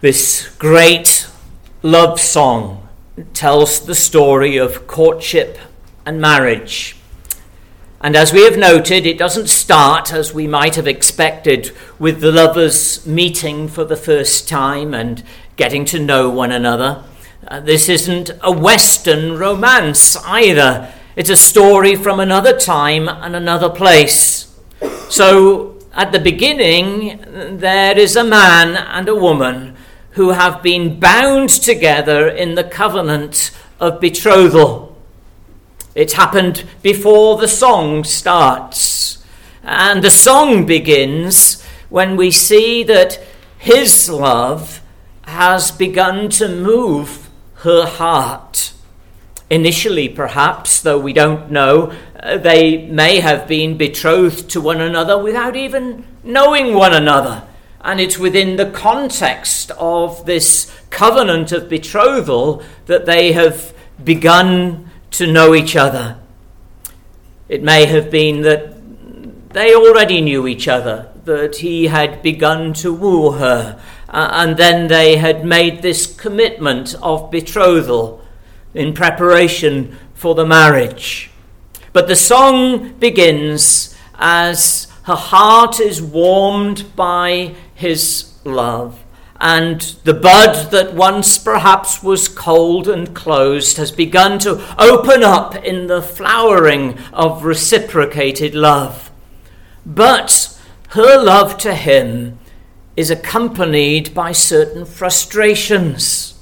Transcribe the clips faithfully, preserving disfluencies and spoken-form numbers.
This great love song tells the story of courtship and marriage. And as we have noted, it doesn't start, as we might have expected, with the lovers meeting for the first time and getting to know one another. Uh, this isn't a Western romance either. It's a story from another time and another place. So at the beginning, there is a man and a woman who have been bound together in the covenant of betrothal. It happened before the song starts. And the song begins when we see that his love has begun to move her heart. Initially, perhaps, though we don't know, they may have been betrothed to one another without even knowing one another. And it's within the context of this covenant of betrothal that they have begun to know each other. It may have been that they already knew each other, that he had begun to woo her, uh, and then they had made this commitment of betrothal in preparation for the marriage. But the song begins as her heart is warmed by his love, and the bud that once perhaps was cold and closed has begun to open up in the flowering of reciprocated love. But her love to him is accompanied by certain frustrations.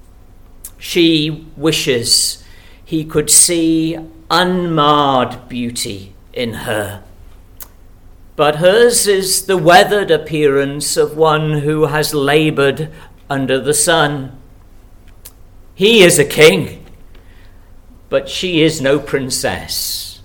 She wishes he could see unmarred beauty in her. But hers is the weathered appearance of one who has laboured under the sun. He is a king, but she is no princess.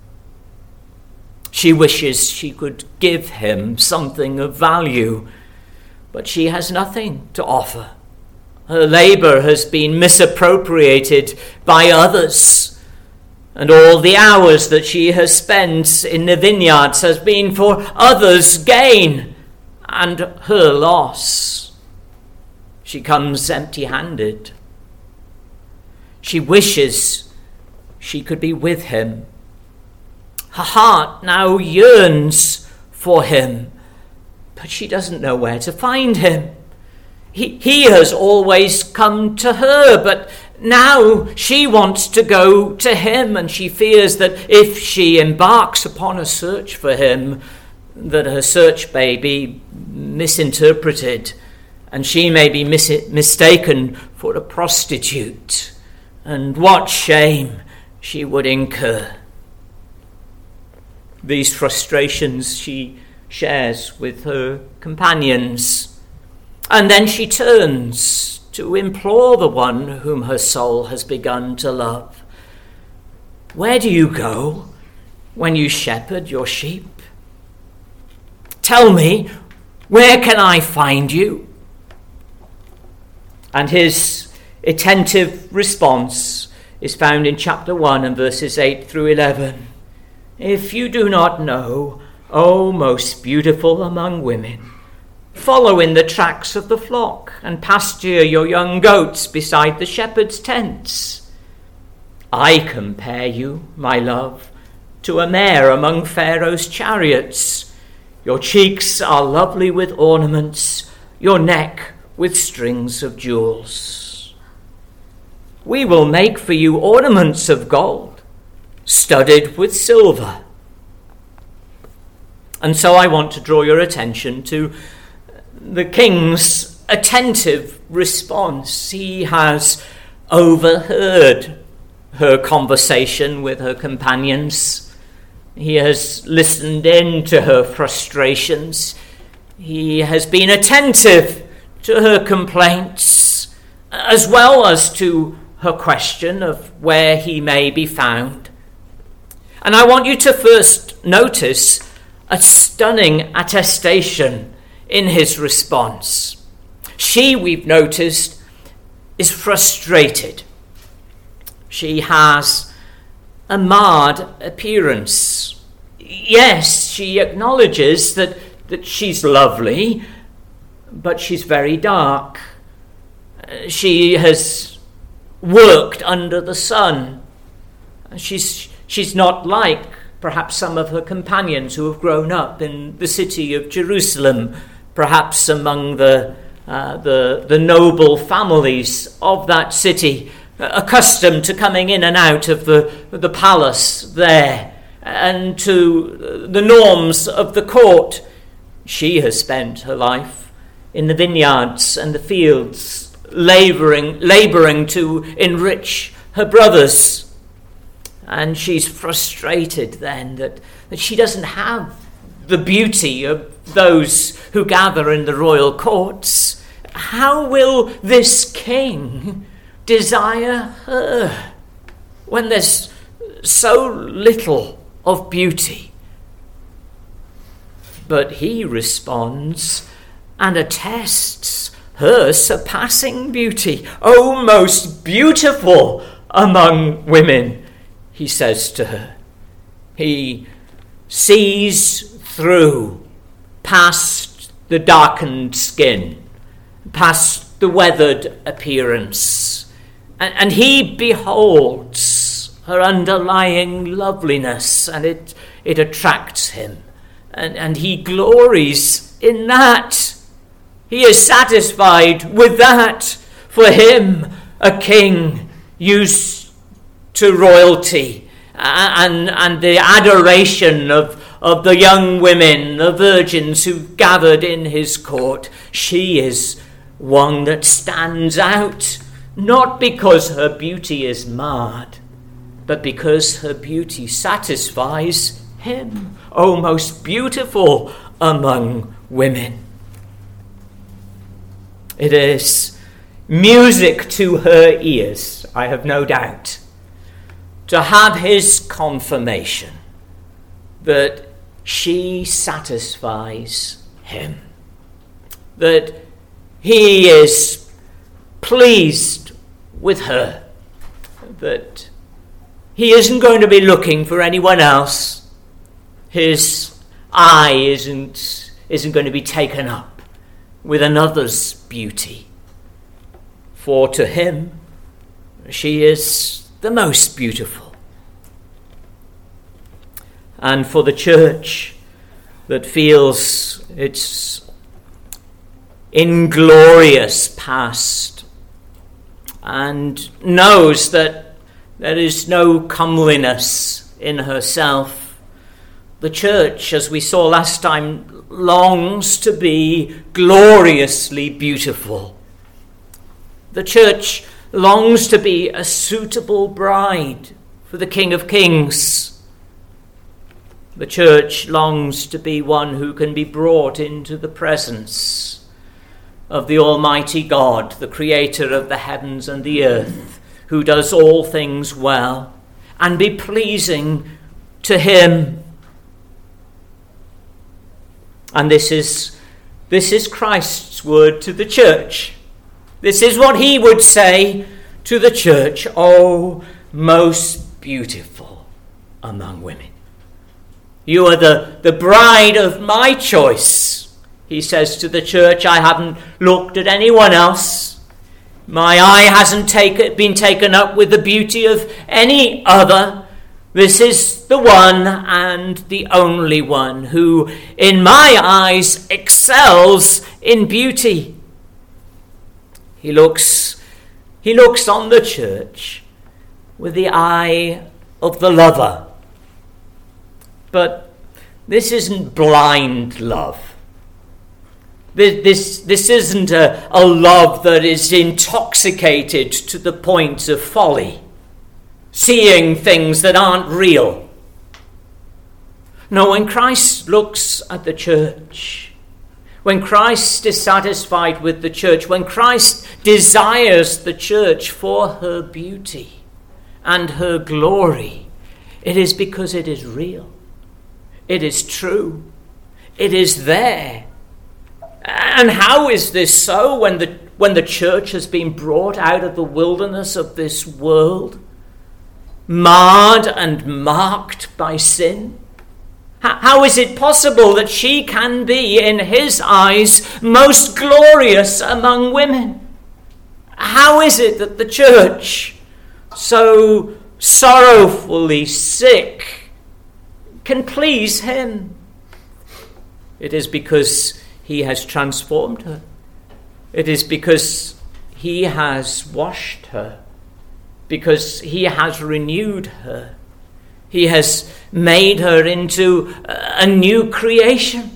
She wishes she could give him something of value, but she has nothing to offer. Her labour has been misappropriated by others, and all the hours that she has spent in the vineyards has been for others' gain and her loss. She comes empty-handed. She wishes she could be with him. Her heart now yearns for him, but she doesn't know where to find him. He, he has always come to her, but now she wants to go to him, and she fears that if she embarks upon a search for him, that her search may be misinterpreted, and she may be mis- mistaken for a prostitute. And what shame she would incur. These frustrations she shares with her companions, and then she turns to implore the one whom her soul has begun to love. Where do you go when you shepherd your sheep? Tell me, where can I find you? And his attentive response is found in chapter one and verses eight through eleven. If you do not know, O most beautiful among women, follow in the tracks of the flock and pasture your young goats beside the shepherd's tents. I compare you, my love, to a mare among Pharaoh's chariots. Your cheeks are lovely with ornaments, your neck with strings of jewels. We will make for you ornaments of gold, studded with silver. And so I want to draw your attention to the king's attentive response. He has overheard her conversation with her companions. He has listened in to her frustrations. He has been attentive to her complaints, as well as to her question of where he may be found. And I want you to first notice a stunning attestation in his response. She, we've noticed, is frustrated. She has a marred appearance. Yes, she acknowledges that, that she's lovely, but she's very dark. She has worked under the sun. She's, she's not like perhaps some of her companions who have grown up in the city of Jerusalem, perhaps among the, uh, the, the noble families of that city, accustomed to coming in and out of the, the palace there and to the norms of the court. She has spent her life in the vineyards and the fields, laboring, laboring to enrich her brothers. And she's frustrated then that, that she doesn't have the beauty of those who gather in the royal courts. How will this king desire her when there's so little of beauty? But he responds and attests her surpassing beauty. "O most beautiful among women," he says to her. He sees through, past the darkened skin, past the weathered appearance, and, and he beholds her underlying loveliness, and it, it attracts him, and, and he glories in that. He is satisfied with that. For him, a king used to royalty and, and the adoration of, of the young women, the virgins who gathered in his court. She is one that stands out, not because her beauty is marred, but because her beauty satisfies him. O most beautiful among women. It is music to her ears, I have no doubt, to have his confirmation that she satisfies him, that he is pleased with her, that he isn't going to be looking for anyone else. His eye isn't, isn't going to be taken up with another's beauty. For to him, she is the most beautiful. And for the church that feels its inglorious past and knows that there is no comeliness in herself, the church, as we saw last time, longs to be gloriously beautiful. The church longs to be a suitable bride for the King of Kings. The church longs to be one who can be brought into the presence of the Almighty God, the creator of the heavens and the earth, who does all things well, and be pleasing to him. And this is, this is Christ's word to the church. This is what he would say to the church. "O most beautiful among women. You are the, the bride of my choice," he says to the church. "I haven't looked at anyone else. My eye hasn't take, been taken up with the beauty of any other. This is the one and the only one who, in my eyes, excels in beauty." He looks, he looks on the church with the eye of the lover. But this isn't blind love. This, this, this isn't a, a love that is intoxicated to the point of folly, seeing things that aren't real. No, when Christ looks at the church, when Christ is satisfied with the church, when Christ desires the church for her beauty and her glory, it is because it is real. It is true. It is there. And how is this so when the, when the church has been brought out of the wilderness of this world, marred and marked by sin? How is it possible that she can be, in his eyes, most glorious among women? How is it that the church, so sorrowfully sick, can please him? It is because he has transformed her. It is because he has washed her, because he has renewed her. He has made her into a new creation.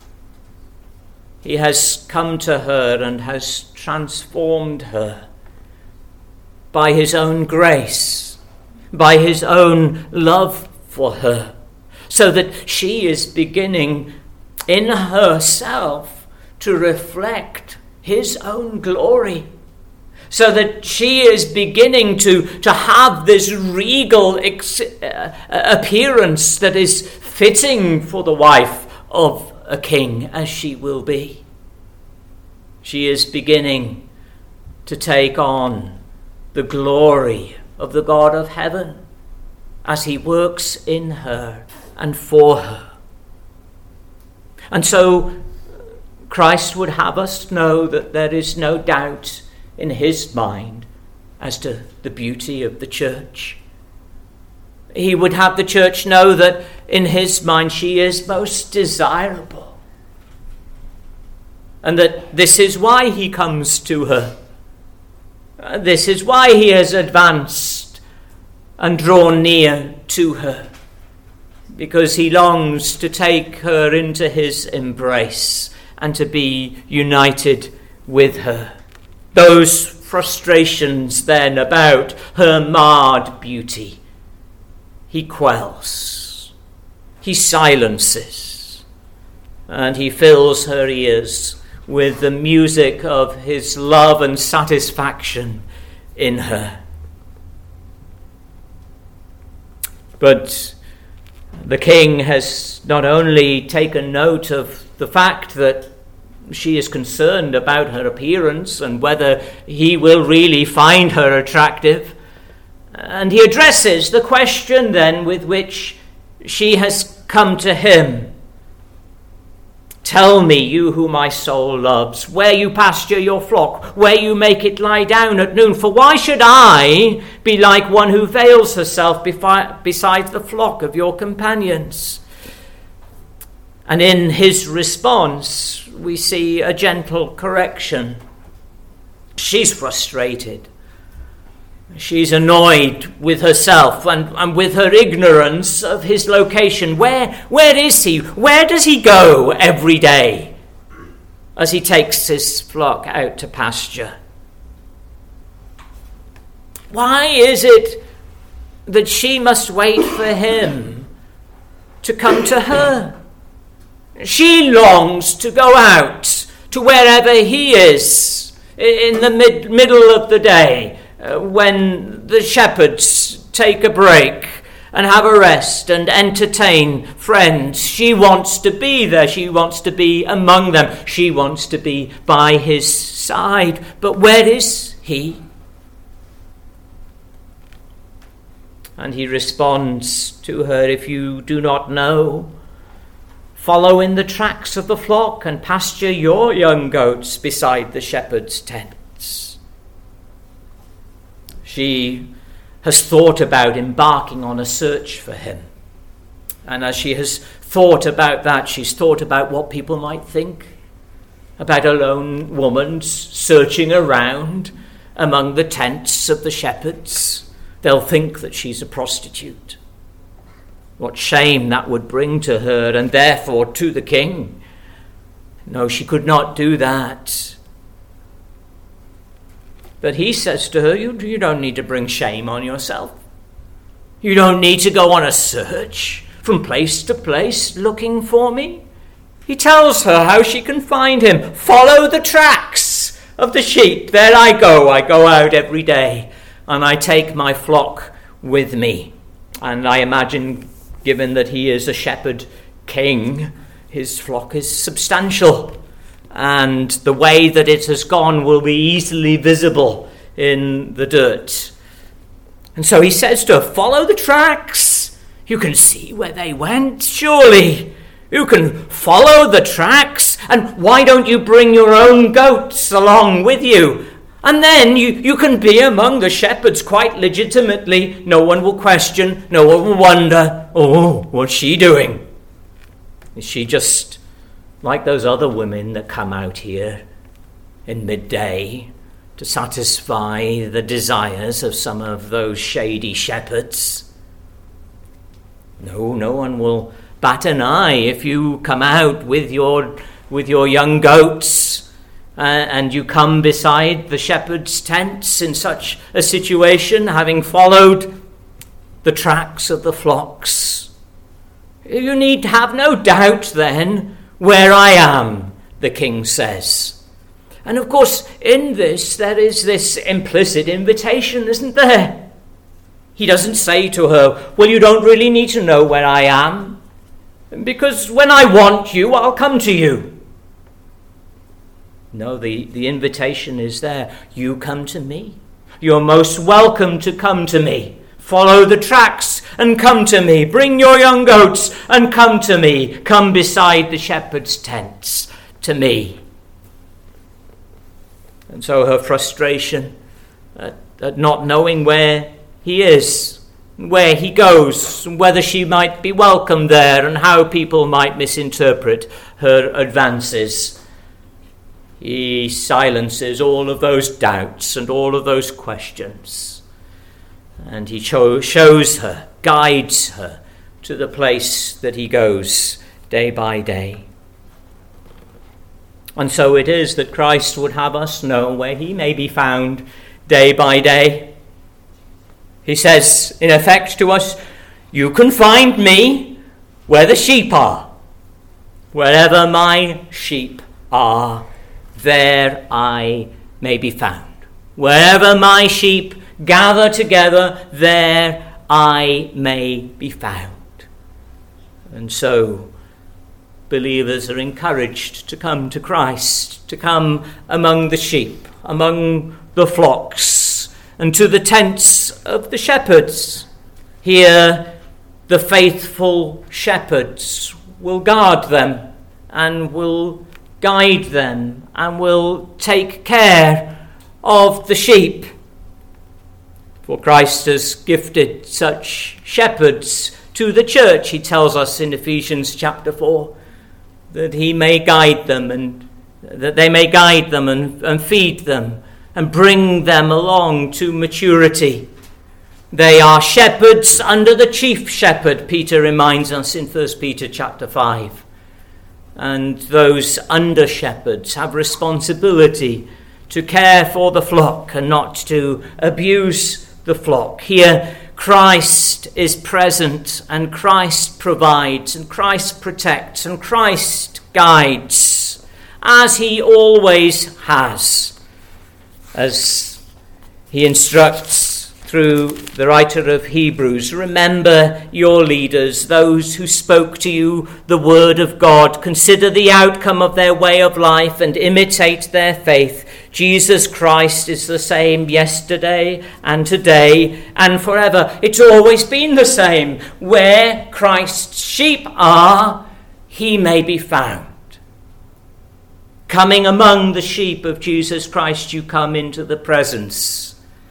He has come to her and has transformed her by his own grace, by his own love for her, so that she is beginning in herself to reflect his own glory, so that she is beginning to, to have this regal ex- uh, appearance that is fitting for the wife of a king, as she will be. She is beginning to take on the glory of the God of heaven as he works in her and for her. And so Christ would have us know that there is no doubt in his mind as to the beauty of the church. He would have the church know that in his mind she is most desirable, and that this is why he comes to her. This is why he has advanced and drawn near to her, because he longs to take her into his embrace and to be united with her. Those frustrations then about her marred beauty, he quells, he silences, and he fills her ears with the music of his love and satisfaction in her. But the king has not only taken note of the fact that she is concerned about her appearance and whether he will really find her attractive, and he addresses the question then with which she has come to him. Tell me, you whom my soul loves, where you pasture your flock, where you make it lie down at noon. For why should I be like one who veils herself befi- beside the flock of your companions? And in his response, we see a gentle correction. She's frustrated. She's annoyed with herself and, and with her ignorance of his location. Where, where is he? Where does he go every day as he takes his flock out to pasture? Why is it that she must wait for him to come to her? She longs to go out to wherever he is in the mid, middle of the day, uh, when the shepherds take a break and have a rest and entertain friends. She wants to be there. She wants to be among them. She wants to be by his side. But where is he? And he responds to her, if you do not know, follow in the tracks of the flock and pasture your young goats beside the shepherd's tents. She has thought about embarking on a search for him. And as she has thought about that, she's thought about what people might think about a lone woman searching around among the tents of the shepherds. They'll think that she's a prostitute. What shame that would bring to her, and therefore to the king. No, she could not do that. But he says to her, you, you don't need to bring shame on yourself. You don't need to go on a search from place to place looking for me. He tells her how she can find him. Follow the tracks of the sheep. There I go. I go out every day, and I take my flock with me. And I imagine, given that he is a shepherd king, his flock is substantial, and the way that it has gone will be easily visible in the dirt. And so he says to her, follow the tracks. You can see where they went, surely. You can follow the tracks. And why don't you bring your own goats along with you? And then you, you can be among the shepherds quite legitimately. No one will question, no one will wonder, oh, what's she doing? Is she just like those other women that come out here in midday to satisfy the desires of some of those shady shepherds? No, no one will bat an eye if you come out with your with your young goats uh, and you come beside the shepherds' tents in such a situation, having followed the tracks of the flocks. You need have no doubt then where I am, the king says. And of course, in this, there is this implicit invitation, isn't there? He doesn't say to her, well, you don't really need to know where I am, because when I want you, I'll come to you. No, the, the invitation is there. You come to me. You're most welcome to come to me. Follow the tracks and come to me. Bring your young goats and come to me. Come beside the shepherds' tents to me. And so her frustration at, at not knowing where he is, where he goes, whether she might be welcome there, and how people might misinterpret her advances. He silences all of those doubts and all of those questions. And he cho- shows her, guides her to the place that he goes day by day. And so it is that Christ would have us know where he may be found day by day. He says, in effect, to us, you can find me where the sheep are. Wherever my sheep are, there I may be found. Wherever my sheep gather together, there I may be found. And so believers are encouraged to come to Christ, to come among the sheep, among the flocks, and to the tents of the shepherds. Here the faithful shepherds will guard them and will guide them and will take care of the sheep. For Christ has gifted such shepherds to the church, he tells us in Ephesians chapter four, that he may guide them and that they may guide them and, and feed them and bring them along to maturity. They are shepherds under the chief shepherd, Peter reminds us in First Peter chapter five. And those under shepherds have responsibility to care for the flock and not to abuse the flock. Here, Christ is present, and Christ provides, and Christ protects, and Christ guides, as he always has, as he instructs through the writer of Hebrews. Remember your leaders, those who spoke to you the word of God. Consider the outcome of their way of life and imitate their faith. Jesus Christ is the same yesterday and today and forever. It's always been the same. Where Christ's sheep are, he may be found. Coming among the sheep of Jesus Christ, you come into the presence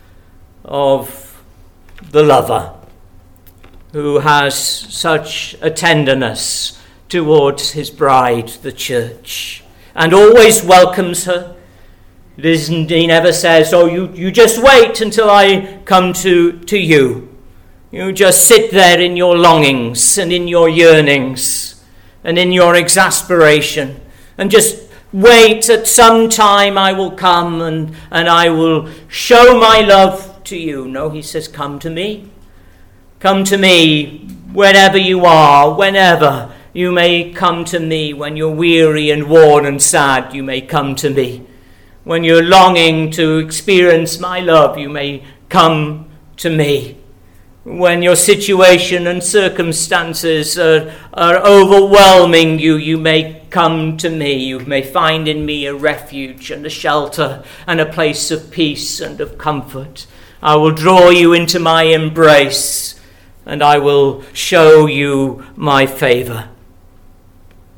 of the lover who has such a tenderness towards his bride, the church, and always welcomes her. It isn't, he never says, oh, you, you just wait until I come to, to you. You just sit there in your longings and in your yearnings and in your exasperation and just wait. At some time I will come and, and I will show my love to you. No, he says, come to me. Come to me wherever you are, whenever. You may come to me when you're weary and worn and sad. You may come to me. When you're longing to experience my love, you may come to me. When your situation and circumstances are, are overwhelming you, you may come to me. You may find in me a refuge and a shelter and a place of peace and of comfort. I will draw you into my embrace, and I will show you my favor.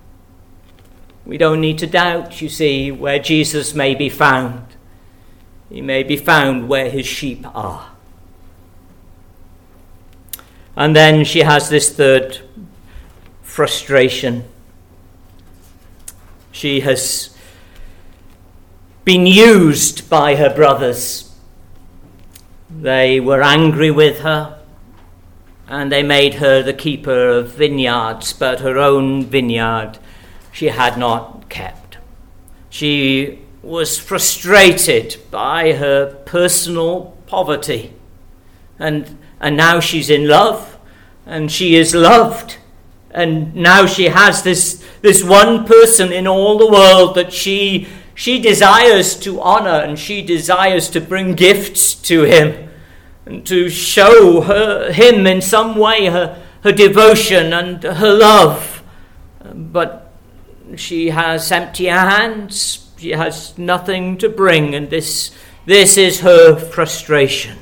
We don't need to doubt, you see, where Jesus may be found. he may be found where his sheep are. And then she has this third frustration. She has been used by her brothers. They were angry with her, and they made her the keeper of vineyards, but her own vineyard she had not kept. She was frustrated by her personal poverty, and and now she's in love, and she is loved, and now she has this this one person in all the world that she she desires to honor, and she desires to bring gifts to him and to show her him in some way her her devotion and her love. But she has empty hands. She has nothing to bring, and this this is her frustration.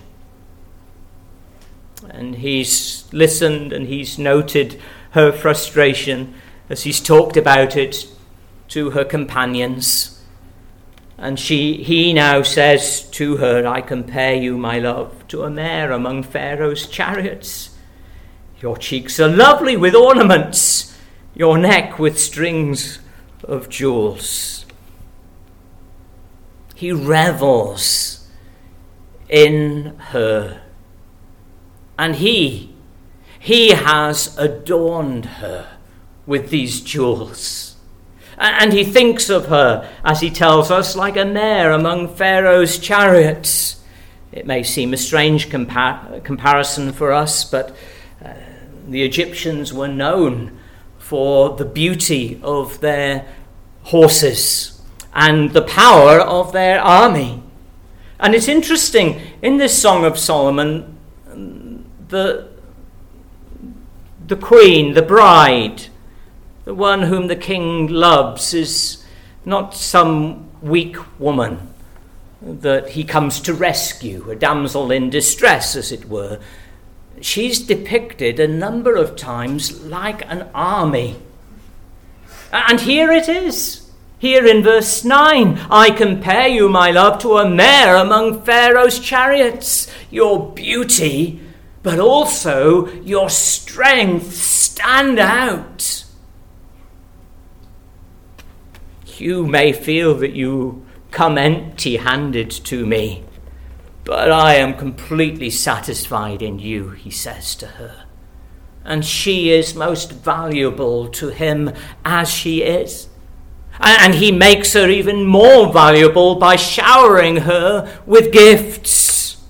And he's listened and he's noted her frustration as he's talked about it to her companions. And she he now says to her, I compare you, my love, to a mare among Pharaoh's chariots. Your cheeks are lovely with ornaments, your neck with strings of jewels. He revels in her. And he, he has adorned her with these jewels. And he thinks of her, as he tells us, like a mare among Pharaoh's chariots. It may seem a strange compar- comparison for us, but uh, the Egyptians were known for the beauty of their horses and the power of their army. And it's interesting, in this Song of Solomon, the, the queen, the bride, the one whom the king loves, is not some weak woman that he comes to rescue, a damsel in distress, as it were. She's depicted a number of times like an army. And here it is. Here in verse nine, I compare you, my love, to a mare among Pharaoh's chariots. Your beauty, but also your strength stand out. You may feel that you come empty-handed to me, but I am completely satisfied in you, he says to her. And she is most valuable to him as she is. And he makes her even more valuable by showering her with gifts.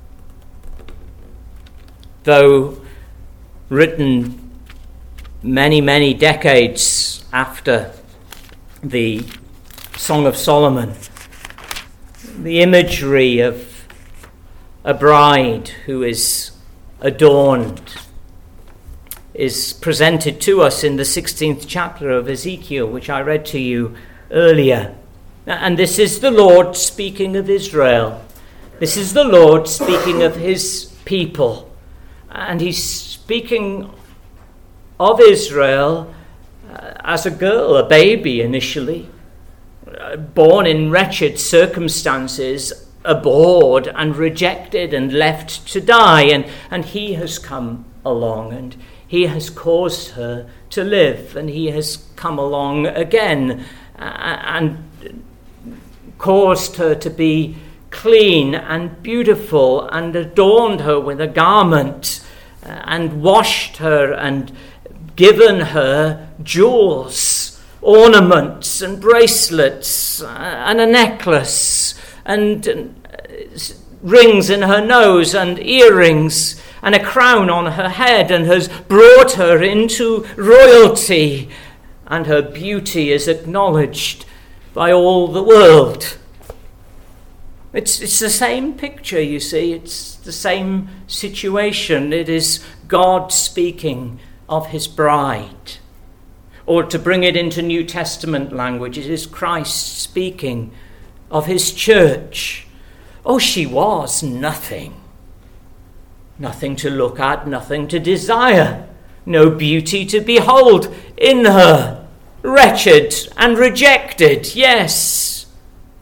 Though written many, many decades after the Song of Solomon, the imagery of a bride who is adorned is presented to us in the sixteenth chapter of Ezekiel, which I read to you earlier. And this is the Lord speaking of Israel. This is the Lord speaking of his people. And he's speaking of Israel uh, as a girl, a baby initially, uh, born in wretched circumstances, abhorred and rejected and left to die. And, and he has come along and he has caused her to live, and he has come along again uh, and caused her to be clean and beautiful and adorned her with a garment uh, and washed her and given her jewels, ornaments and bracelets uh, and a necklace and uh, rings in her nose and earrings and a crown on her head, and has brought her into royalty, and her beauty is acknowledged by all the world. It's, it's the same picture, you see. It's the same situation. It is God speaking of his bride. Or to bring it into New Testament language, it is Christ speaking of his church. Oh, she was nothing. Nothing to look at, nothing to desire, no beauty to behold in her, wretched and rejected, yes.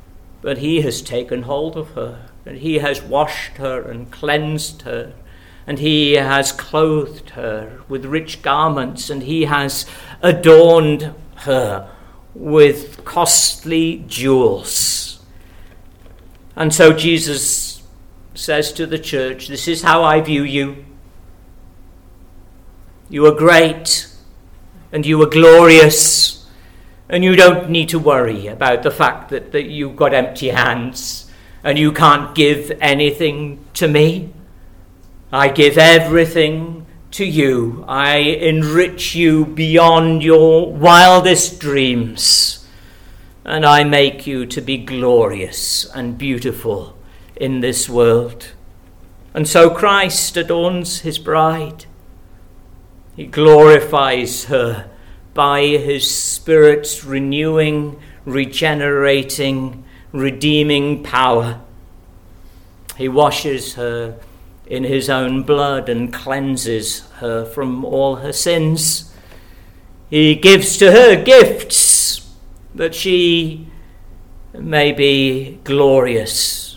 but he has taken hold of her, and he has washed her and cleansed her, and he has clothed her with rich garments, and he has adorned her with costly jewels. And so Jesus says to the church, this is how I view you. You are great, and you are glorious, and you don't need to worry about the fact that, that you've got empty hands, and you can't give anything to me. I give everything to you. I enrich you beyond your wildest dreams. And I make you to be glorious and beautiful in this world. And so Christ adorns his bride. He glorifies her by his Spirit's renewing, regenerating, redeeming power. He washes her in his own blood and cleanses her from all her sins. He gives to her gifts that she may be glorious.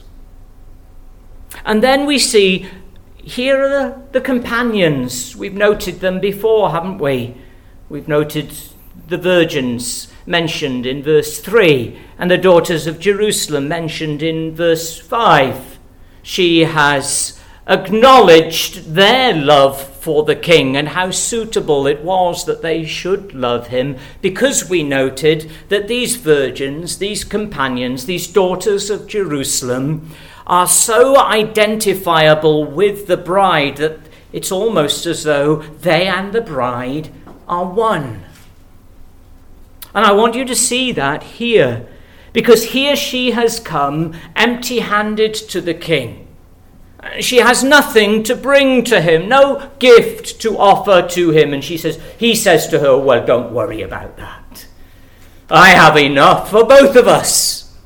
And then we see, here are the, the companions. We've noted them before, haven't we? We've noted the virgins mentioned in verse three and the daughters of Jerusalem mentioned in verse five. She has acknowledged their love for the king and how suitable it was that they should love him, because we noted that these virgins, these companions, these daughters of Jerusalem are so identifiable with the bride that it's almost as though they and the bride are one. And I want you to see that here, because here she has come empty-handed to the king. She has nothing to bring to him, no gift to offer to him. And she says, he says to her, well, don't worry about that. I have enough for both of us.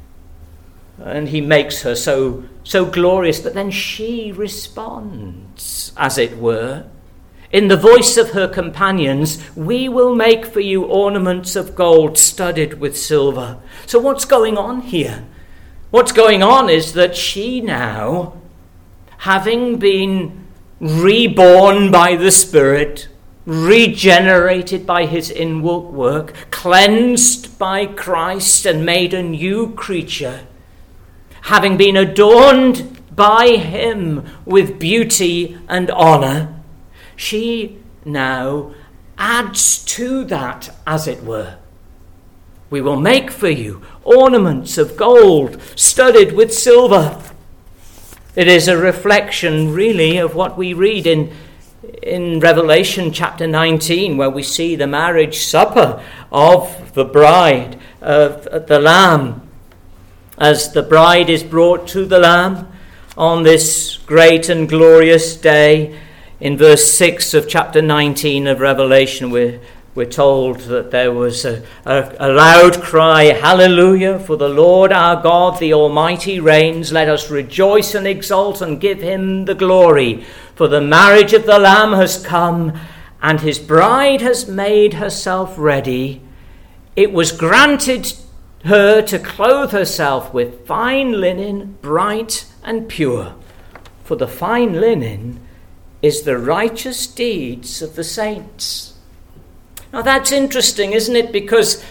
And he makes her so, so glorious. But then she responds, as it were, in the voice of her companions, we will make for you ornaments of gold studded with silver. So what's going on here? What's going on is that she now, having been reborn by the Spirit, regenerated by his inward work, cleansed by Christ and made a new creature, having been adorned by him with beauty and honor, she now adds to that, as it were. We will make for you ornaments of gold studded with silver. It is a reflection, really, of what we read in, in Revelation chapter nineteen, where we see the marriage supper of the bride, of the Lamb. As the bride is brought to the Lamb on this great and glorious day, in verse six of chapter nineteen of Revelation, we're, we're told that there was a, a, a loud cry, hallelujah, for the Lord our God, the Almighty reigns. Let us rejoice and exult and give him the glory. For the marriage of the Lamb has come, and his bride has made herself ready. It was granted her to clothe herself with fine linen, bright and pure. For the fine linen is the righteous deeds of the saints. Now that's interesting, isn't it? Because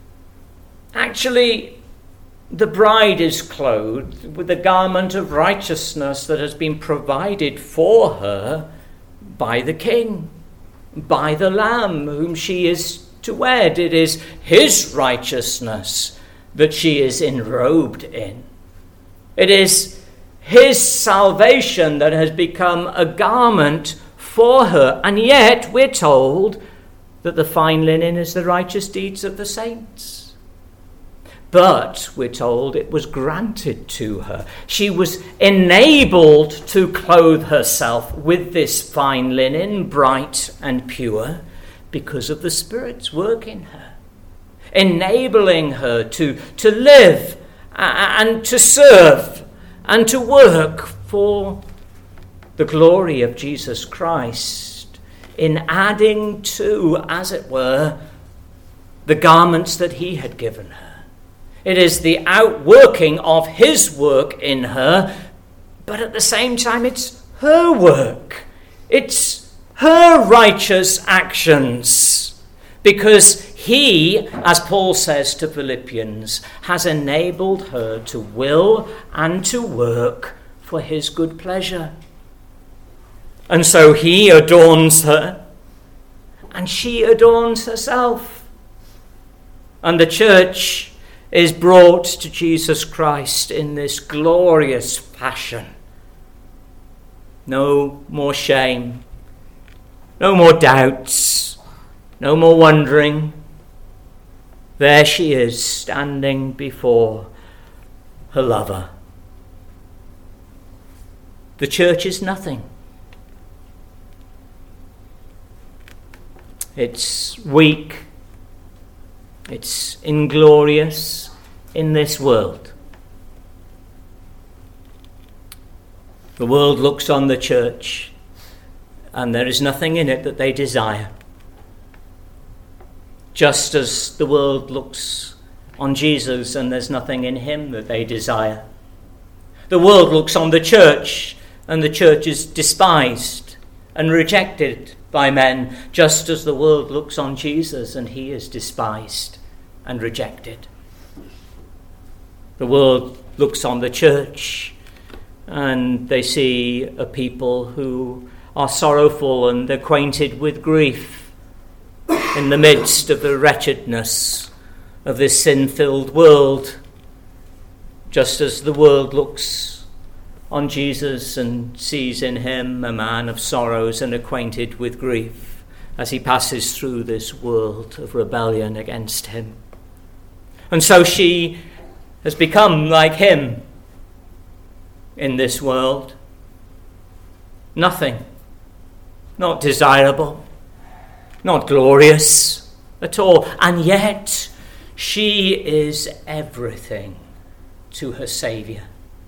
actually the bride is clothed with the garment of righteousness that has been provided for her by the King, by the Lamb whom she is to wed. It is his righteousness that she is enrobed in. It is his salvation that has become a garment for her. And yet we're told that the fine linen is the righteous deeds of the saints. But we're told it was granted to her. She was enabled to clothe herself with this fine linen, bright and pure, because of the Spirit's work in her, enabling her to, to live and to serve and to work for the glory of Jesus Christ, in adding to, as it were, the garments that he had given her, It is the outworking of his work in her, but at the same time it's her work. It's her righteous actions, because he, as Paul says to Philippians, has enabled her to will and to work for his good pleasure. And so he adorns her, and she adorns herself. And the church is brought to Jesus Christ in this glorious passion. No more shame, no more doubts, no more wondering. There she is, standing before her lover. The church is nothing. It's weak, it's inglorious in this world. The world looks on the church, and there is nothing in it that they desire. Just as the world looks on Jesus, and there's nothing in him that they desire. The world looks on the church, and the church is despised and rejected by men, just as the world looks on Jesus, and he is despised and rejected. The world looks on the church, and they see a people who are sorrowful and acquainted with grief in the midst of the wretchedness of this sin-filled world, just as the world looks on Jesus and sees in him a man of sorrows and acquainted with grief as he passes through this world of rebellion against him. And so she has become like him in this world. Nothing, not desirable, not glorious at all. And yet she is everything to her Saviour.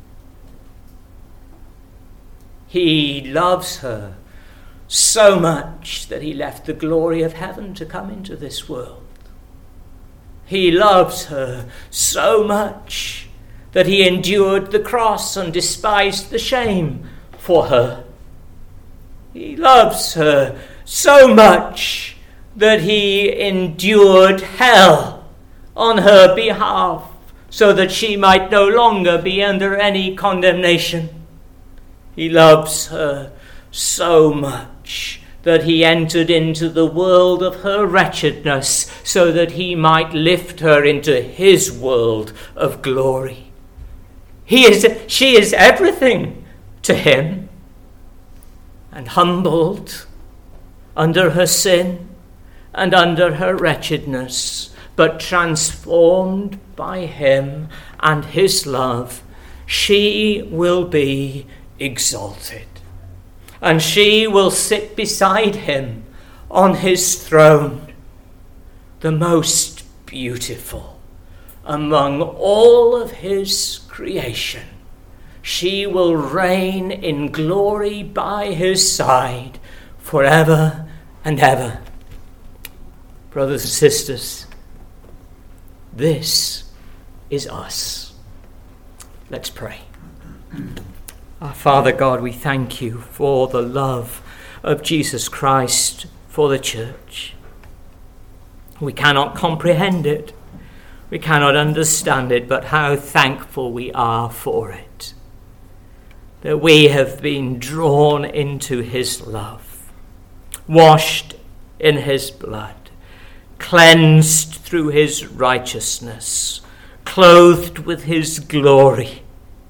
He loves her so much that he left the glory of heaven to come into this world. He loves her so much that he endured the cross and despised the shame for her. He loves her so much that he endured hell on her behalf so that she might no longer be under any condemnation. He loves her so much that he entered into the world of her wretchedness so that he might lift her into his world of glory. He is, she is everything to him. And humbled under her sin and under her wretchedness, but transformed by him and his love, she will be exalted. And she will sit beside him on his throne, the most beautiful among all of his creation. She will reign in glory by his side forever and ever. Brothers and sisters, this is us. Let's pray. Our Father God, we thank you for the love of Jesus Christ for the church. We cannot comprehend it. We cannot understand it, but how thankful we are for it. That we have been drawn into his love, washed in his blood, cleansed through his righteousness, clothed with his glory,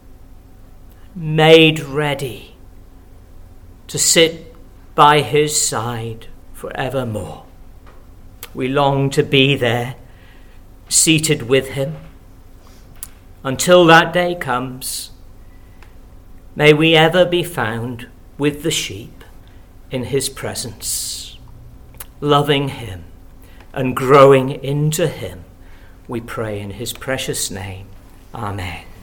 made ready to sit by his side forevermore. We long to be there, seated with him. Until that day comes, may we ever be found with the sheep in his presence, loving him and growing into him. We pray in his precious name. Amen.